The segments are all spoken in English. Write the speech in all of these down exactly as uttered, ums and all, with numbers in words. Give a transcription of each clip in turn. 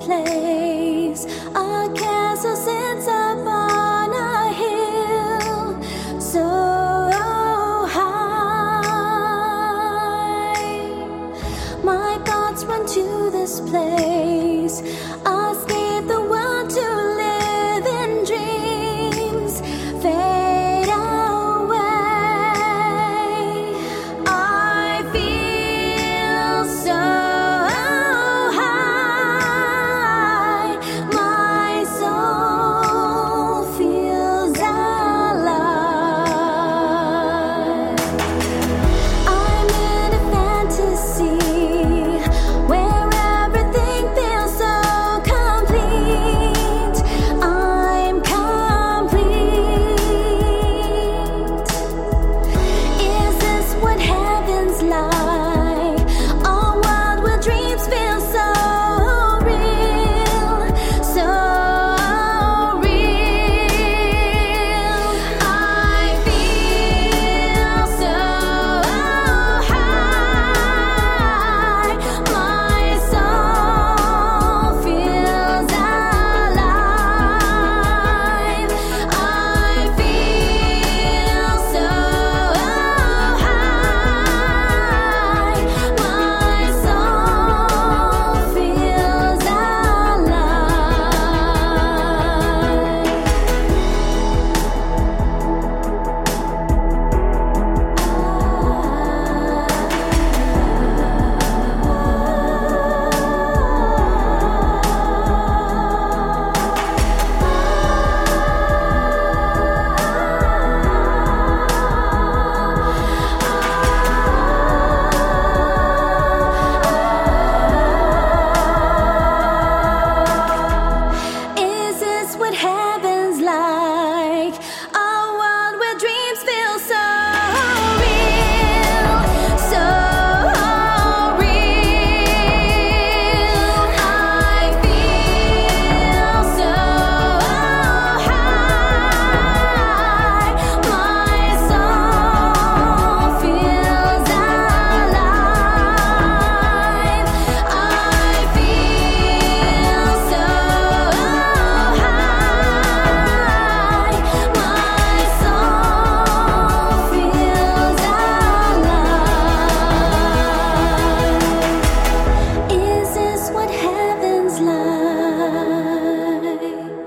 place. A castle sits upon a hill so high. My thoughts run to this place. Escape the world to live in dreams. Fade away. I feel so high. My soul feels alive. I'm in a fantasy where everything feels so complete. I'm complete. Is this what heaven's like? A world where dreams feel so real, so real. I feel so high. My soul feels alive. I feel so high. My soul feels Is this what heaven's like? A world where dreams feel so real, so real. I feel so high. My soul feels alive. I feel so high. My soul feels alive. Is this what heaven's like?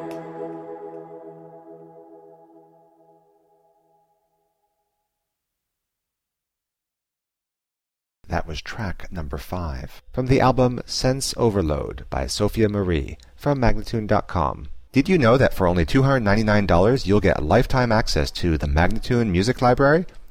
That was track number five from the album Sense Overload by Sophia Marie from Magnatune dot com. Did you know that for only two hundred ninety-nine dollars you'll get lifetime access to the Magnatune Music Library?